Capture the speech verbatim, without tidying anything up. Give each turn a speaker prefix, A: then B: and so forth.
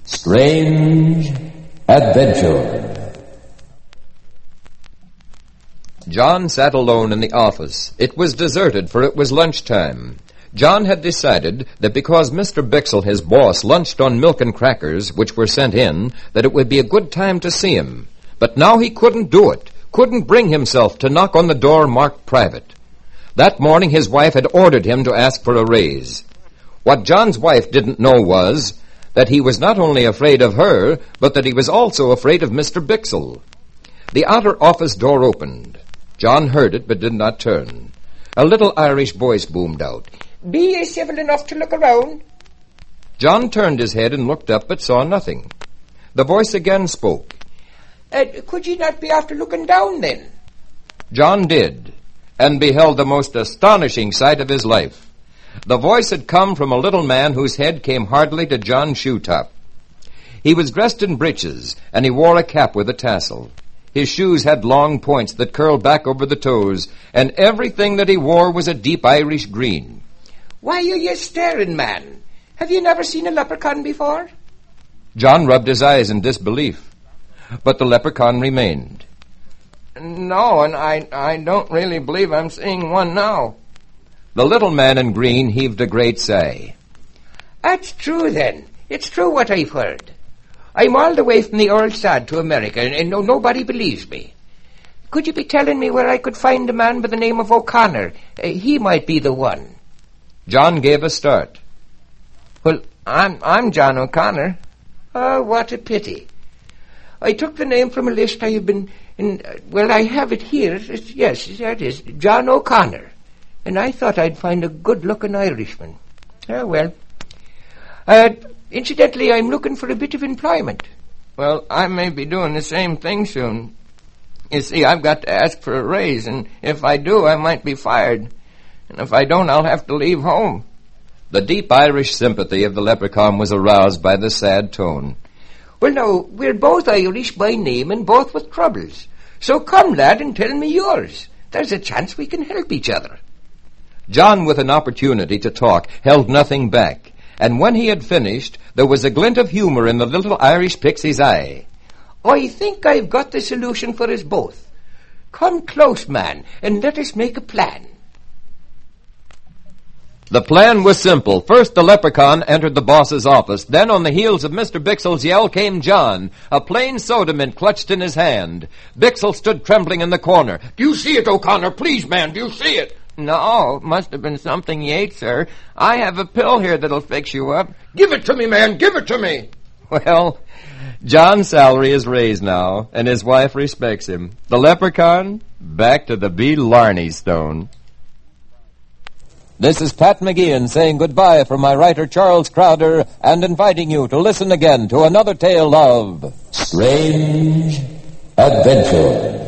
A: Strange Adventure.
B: John sat alone in the office. It was deserted, for it was lunchtime. John had decided that because Mister Bixel, his boss, lunched on milk and crackers, which were sent in, that it would be a good time to see him. But now he couldn't do it, couldn't bring himself to knock on the door marked private. That morning his wife had ordered him to ask for a raise. What John's wife didn't know was that he was not only afraid of her, but that he was also afraid of Mister Bixel. The outer office door opened. John heard it, but did not turn. A little Irish voice boomed out,
C: "Be ye civil enough to look around?"
B: John turned his head and looked up, but saw nothing. The voice again spoke.
C: Uh, could ye not be after looking down, then?
B: John did, and beheld the most astonishing sight of his life. The voice had come from a little man whose head came hardly to John's shoe-top. He was dressed in breeches, and he wore a cap with a tassel. His shoes had long points that curled back over the toes, and everything that he wore was a deep Irish green.
C: "Why are you staring, man? Have you never seen a leprechaun before?"
B: John rubbed his eyes in disbelief, but the leprechaun remained.
D: "No, and I, I don't really believe I'm seeing one now."
B: The little man in green heaved a great sigh.
C: "That's true, then. It's true what I've heard. I'm all the way from the old sod to America, and, and no, nobody believes me. Could you be telling me where I could find a man by the name of O'Connor? Uh, he might be the one."
B: John gave a start.
D: "Well, I'm, I'm John O'Connor."
C: "Oh, what a pity. I took the name from a list I have been in. Uh, well, I have it here. It's, yes, there it is. John O'Connor. And I thought I'd find a good-looking Irishman. Oh, well. Uh, incidentally, I'm looking for a bit of employment."
D: "Well, I may be doing the same thing soon. You see, I've got to ask for a raise, and if I do, I might be fired. And if I don't, I'll have to leave home."
B: The deep Irish sympathy of the leprechaun was aroused by the sad tone.
C: "Well, now, we're both Irish by name and both with troubles. So come, lad, and tell me yours. There's a chance we can help each other."
B: John, with an opportunity to talk, held nothing back, and when he had finished, there was a glint of humor in the little Irish pixie's eye.
C: "I think I've got the solution for us both. Come close, man, and let us make a plan."
B: The plan was simple. First, the leprechaun entered the boss's office. Then, on the heels of Mister Bixel's yell, came John, a plain soda mint clutched in his hand. Bixel stood trembling in the corner.
C: "Do you see it, O'Connor? Please, man, do you see it?"
D: "No, it must have been something you ate, sir. I have a pill here that'll fix you up."
C: "Give it to me, man, give it to me."
B: Well, John's salary is raised now, and his wife respects him. The leprechaun, back to the Blarney Stone. This is Pat McGeehan saying goodbye from my writer Charles Crowder and inviting you to listen again to another tale of
A: Strange Adventure.